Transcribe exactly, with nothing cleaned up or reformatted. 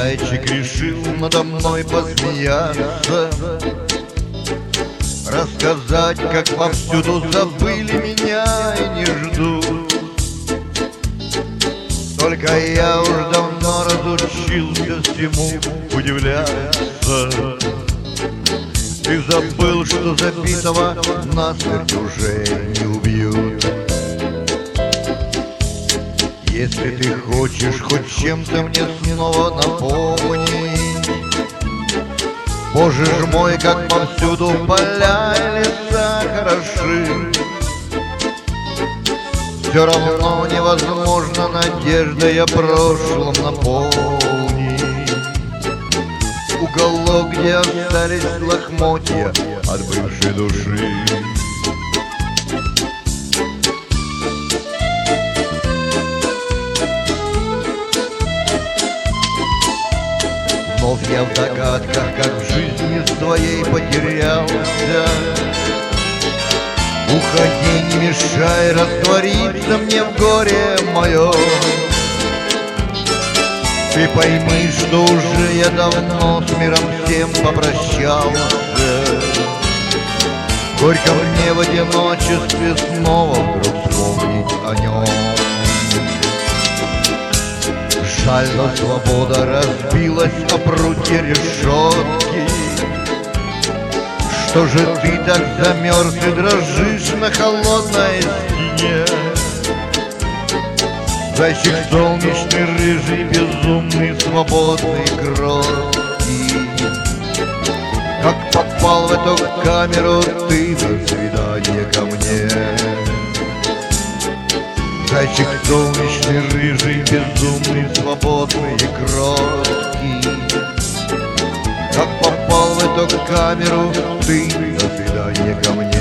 зайчик решил надо мной посмеяться, рассказать, как повсюду забыли меня и не ждут. Только я уж давно разучился всему удивляться. Ты забыл, что забитого насмерть уже не убьют. Если ты хочешь хоть чем-то мне снова напомнить, Боже ж мой, как повсюду поля и леса хороши, все равно невозможно надеждой о прошлом наполнить уголок, где остались лохмотья от бывшей души. Вновь я в догадках, как в жизни своей потерялся. Уходи, не мешай раствориться мне в горе моем. Ты пойми, что уже я давно с миром всем попрощался. Горько мне в одиночестве снова вдруг вспомнить о нем. Жаль, но свобода разбилась о прутье решетки. Что же ты так замерз и дрожишь на холодной стене? Зайчик солнечный, рыжий, безумный, свободный, кроткий. Как попал в эту камеру ты на свидание ко мне? Зайчик солнечный, рыжий, безумный, свободный и кроткий. Как попал в эту камеру ты на свидание ко мне?